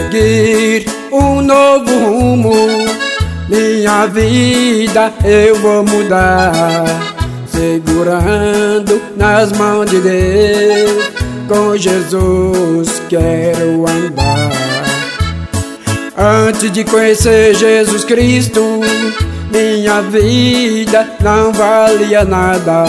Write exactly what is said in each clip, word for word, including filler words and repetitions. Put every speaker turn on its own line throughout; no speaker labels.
seguir um novo rumo, minha vida eu vou mudar, segurando nas mãos de Deus, com Jesus quero andar. Antes de conhecer Jesus Cristo, minha vida não valia nada.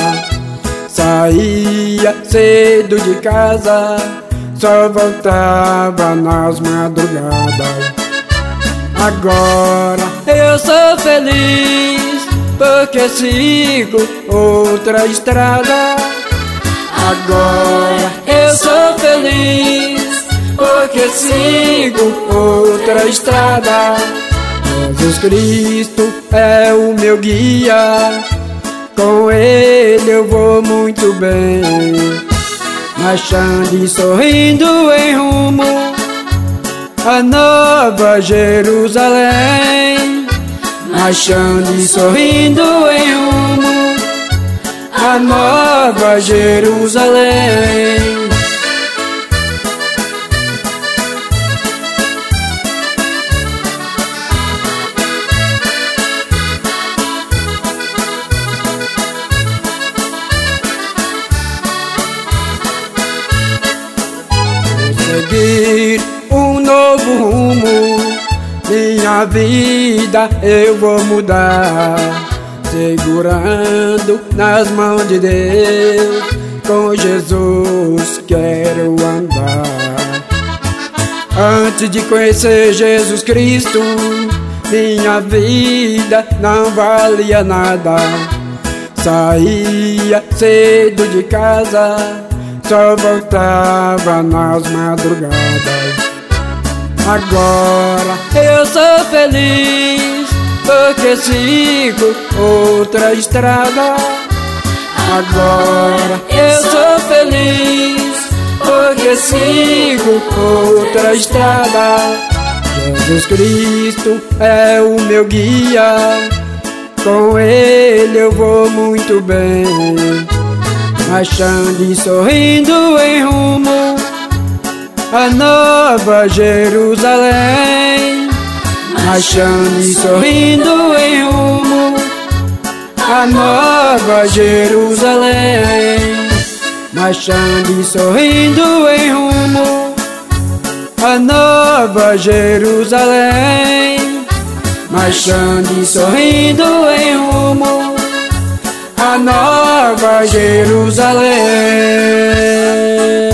Saía cedo de casa, só voltava nas madrugadas. Agora eu sou feliz, porque sigo outra estrada. Agora eu sou feliz, porque sigo outra estrada. Jesus Cristo é o meu guia, com Ele eu vou muito bem, marchando e sorrindo em rumo a Nova Jerusalém, marchando e sorrindo em rumo a Nova Jerusalém. Seguir um novo rumo, minha vida eu vou mudar, segurando nas mãos de Deus, com Jesus quero andar. Antes de conhecer Jesus Cristo, minha vida não valia nada. Saía cedo de casa, só voltava nas madrugadas. Agora eu sou feliz, porque sigo outra estrada. Agora eu sou feliz, porque sigo outra estrada. Jesus Cristo é o meu guia, com Ele eu vou muito bem, marchando e sorrindo em rumo a Nova Jerusalém, marchando e sorrindo em rumo a Nova Jerusalém, marchando e sorrindo em rumo a Nova Jerusalém, marchando e sorrindo em rumo a Nova Jerusalém.